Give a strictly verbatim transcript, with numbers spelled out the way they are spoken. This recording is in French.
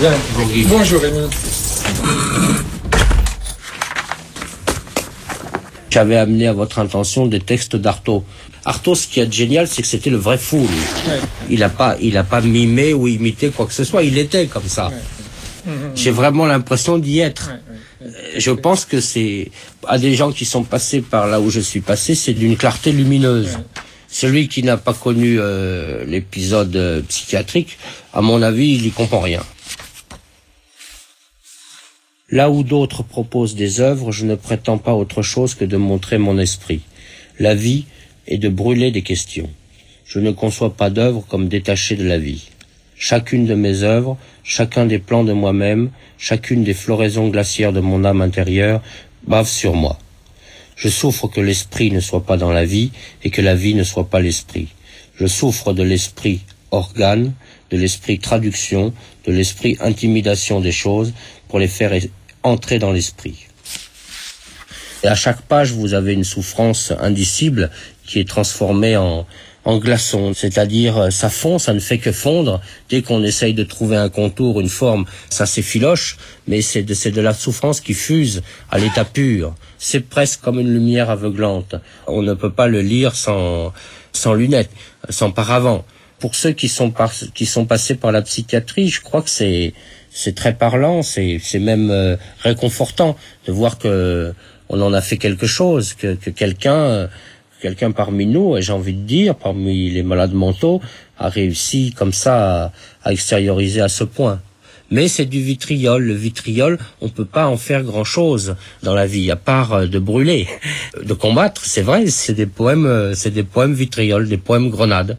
Bien. Bonjour Raymond. J'avais amené à votre intention des textes d'Artaud. Artaud, ce qui est génial, c'est que c'était le vrai fou, lui. Ouais. Il n'a pas, il a pas mimé ou imité quoi que ce soit, il était comme ça. Ouais. J'ai vraiment l'impression d'y être. Ouais, ouais, ouais. Je pense que c'est, à des gens qui sont passés par là où je suis passé, c'est d'une clarté lumineuse. Ouais. Celui qui n'a pas connu euh, l'épisode euh, psychiatrique, à mon avis, il y comprend rien. Là où d'autres proposent des œuvres, je ne prétends pas autre chose que de montrer mon esprit. La vie est de brûler des questions. Je ne conçois pas d'œuvre comme détachée de la vie. Chacune de mes œuvres, chacun des plans de moi-même, chacune des floraisons glaciaires de mon âme intérieure bave sur moi. Je souffre que l'esprit ne soit pas dans la vie et que la vie ne soit pas l'esprit. Je souffre de l'esprit organe, de l'esprit traduction, de l'esprit intimidation des choses pour les faire entrer dans l'esprit. Et à chaque page, vous avez une souffrance indicible qui est transformée en, en glaçon. C'est-à-dire, ça fond, ça ne fait que fondre. Dès qu'on essaye de trouver un contour, une forme, ça s'effiloche, mais c'est de, c'est de la souffrance qui fuse à l'état pur. C'est presque comme une lumière aveuglante. On ne peut pas le lire sans, sans lunettes, sans paravent. Pour ceux qui sont, par, qui sont passés par la psychiatrie, je crois que c'est, c'est très parlant, c'est, c'est même euh, réconfortant de voir que on en a fait quelque chose, que, que quelqu'un, euh, quelqu'un parmi nous, et j'ai envie de dire, parmi les malades mentaux, a réussi comme ça à, à extérioriser à ce point. Mais c'est du vitriol. Le vitriol, on peut pas en faire grand-chose dans la vie, à part de brûler. De combattre, c'est vrai, c'est des poèmes, c'est des poèmes vitriol, des poèmes grenades.